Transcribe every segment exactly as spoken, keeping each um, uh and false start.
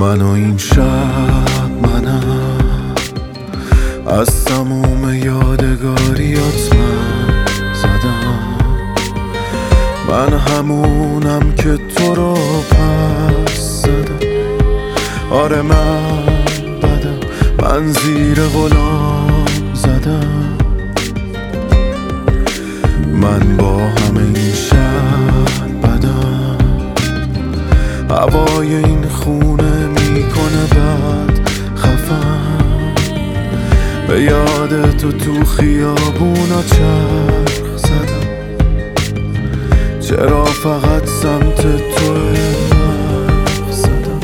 من و این شب منم، از تموم یادگاریات من زدم. من همونم که تو رو پس زدم. آره من بدم، من زیر غلام زدم. من با همه این شهر بدم، هوای این خونه میکنه بد خفم. به یاد تو تو خیابونا چرخ زدم. چرا فقط سمت تو رخ زدم؟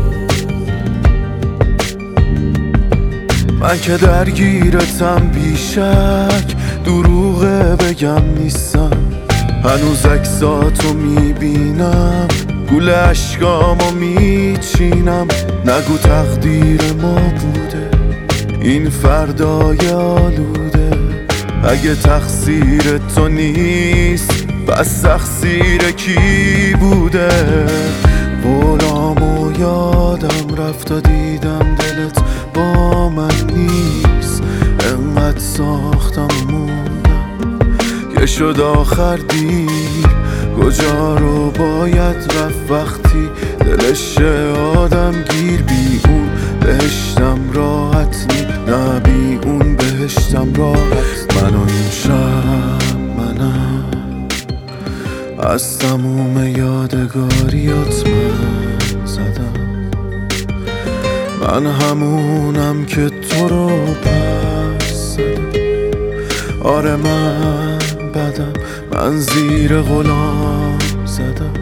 من که درگیرتم بیشک، دروغه بگم نیستم. هنوز عکساتو میبینم، گول اشکامو میچینم. نگو تقدیر ما بوده این فردای آلوده. اگه تقصیر تو نیست پس تقصیر کی بوده؟ قولامو یادم رفت و دیدم دلت با من نیست. انقدر ساختم و موندم که شد آخر دیر. کجا رو باید رفت وقتی دلش آدم گیر؟ بی اون بهشتم راحت نی، نه بی اون بهشتم راحت. من و این شب منم، از تموم یادگاریات من زدم. من همونم که تو رو پس زدم. آره من بدم، من زیر غلام زدم.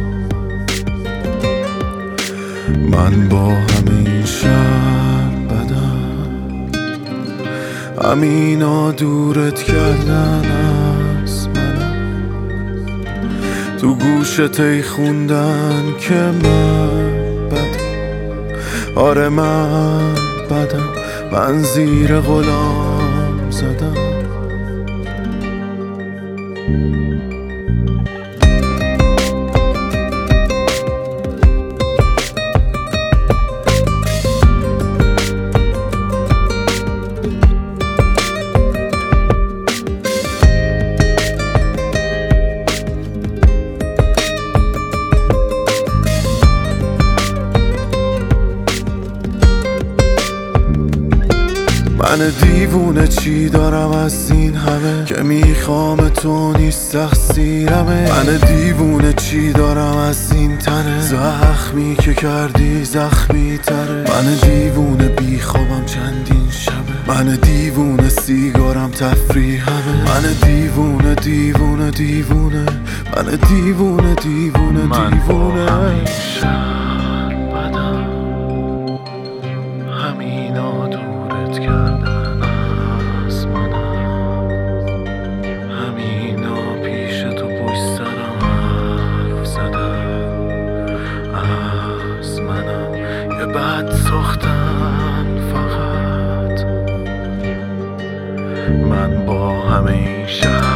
من با همه این شهر بدم، همینا دورت کردن از منم. تو گوشت ای خوندن که من بدم. آره من بدم، من زیر غلام زدم. من دیوونه چی دارم از این همه که میخوام تو نیست تقصیرمه. من دیوونه چی دارم از این تنه زخمی که کردی زخمی تره. من دیوونه بیخوابم چندین شبه. من دیوونه سیگارم تفریحمه. من دیوونه دیوونه دیوونه من دیوونه دیوونه دیوونه. همینا دورت کردن از منم. همینا پیش تو پشت سرم حرف زدن از منم. یه بد ساختن فقط. من با همه این شهر